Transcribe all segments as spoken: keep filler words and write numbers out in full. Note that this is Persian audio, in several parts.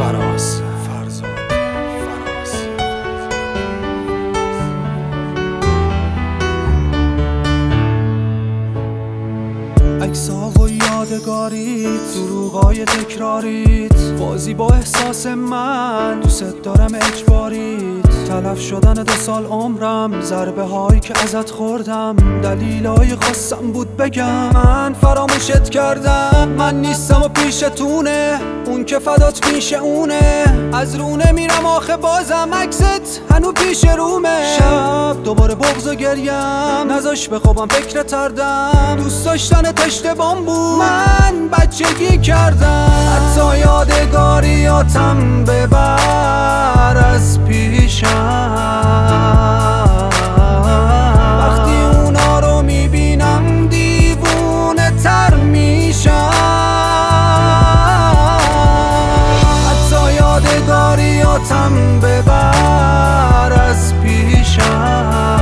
فراز عکس‌ها و یادگاریت، دروغای تکراریت، بازی با احساس من، دوست دارم اجباریت. تلف شدن دو سال عمرم، ضربه هایی که ازت خوردم، دلیلای خواستم بود بگم من فراموشت کردم. من نیستم و پیشتونه، اون که فدات میشه اونه. از رونه میرم آخه بازم عکست هنو پیش رومه. شب دوباره بغض و گریم نذاش بخوابم، فکر تردم. دوست داشتن اشتباهم بود، من بچگی کردم. حتی یادگاریاتم ببر از پیشم، وقتی اونا رو میبینم دیوونه تر میشم. حتی یادگاریاتم ببر از پیشم،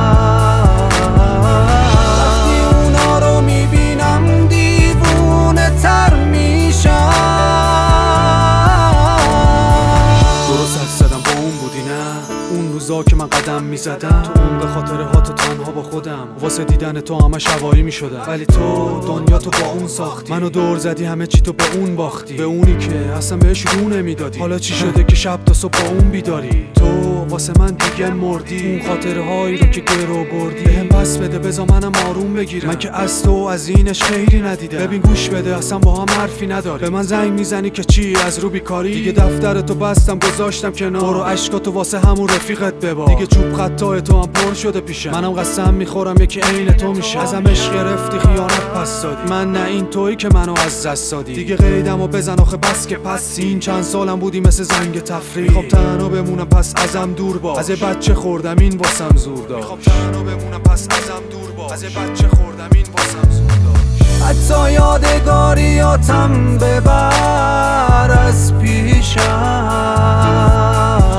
که من قدم میزدم تو عمق خاطرهات تنها با خودم. واسه دیدن تو همش هوایی میشدم، ولی تو دنیا تو با اون ساختی. منو دور زدی، همه چی تو به اون باختی، به اونی که اصلا بهش رو نمیدادی. حالا چی شده که شب تا صبح با اون بیداری؟ تو واسه من دیگه مردی، اون خاطرهایی رو که گرو بردی. بهم پس بده بذار منم آروم بگیرم، من که از تو از اینش خیری ندیدم. ببین گوش بده اصلا با هم حرفی نداره. به من زنگ میزنی که چی از رو بیکاری؟ دیگه دفتر تو بستم گذاشتم کنار، برو اشکاتو واسه همون رفیقت ببار. دیگه چوب خطای تو هم پر شده پیشم، منم قسم میخورم یکی عین تو میشه. ازم عشق گرفتی خیانت پس دادی، من نه این تویی که منو از دست دادی. دیگه قیدمو بزن آخه بس که پس این چند سالم بودی مثل زنگ تفریح. میخوام تنها بمونم پس ازم دور باش، از بچه خوردم این واسم زور داشت. میخوام تنها بمونم پس ازم دور باش، از بچه خوردم این واسم زور داشت. حتی یادگاریاتم ببر از پیشم،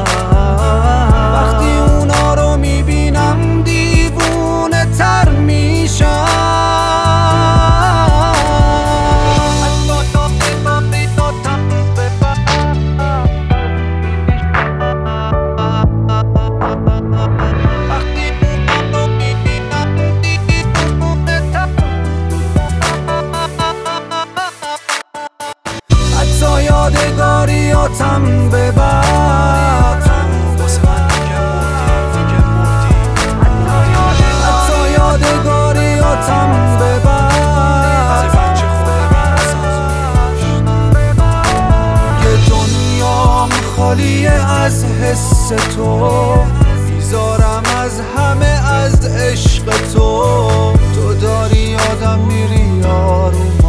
یادگاریاتم ببر. واسه من دیگه مردی، دیگه مردی. حتی یادگاریاتم ببر. یه دنیام خالیه از حس تو، بیزارم از همه از عشق تو. تو داری یادم میری یارو